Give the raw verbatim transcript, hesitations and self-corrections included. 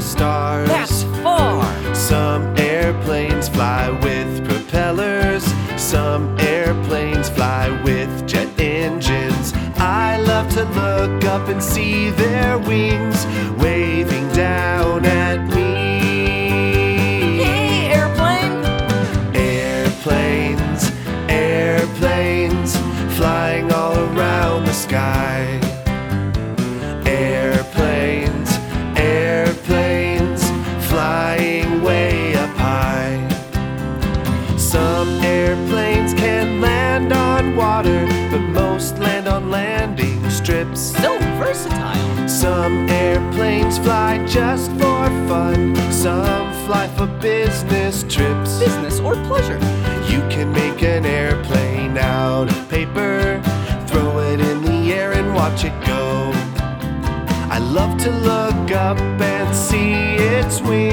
stars. That's far. Some airplanes fly with propellers. Some airplanes fly with jet engines. I love to look up and see their wings waving down at me. Hey, airplane! Airplanes, airplanes, flying all around the sky. Airplanes, airplanes, flying way up high. Some airplanes can land on water, but most land on landing strips. So versatile. Some airplanes fly just for fun. Some fly for business trips. Business or pleasure. You can make an airplane out of paper, throw it in the air and watch it go. I love to look up and see its wings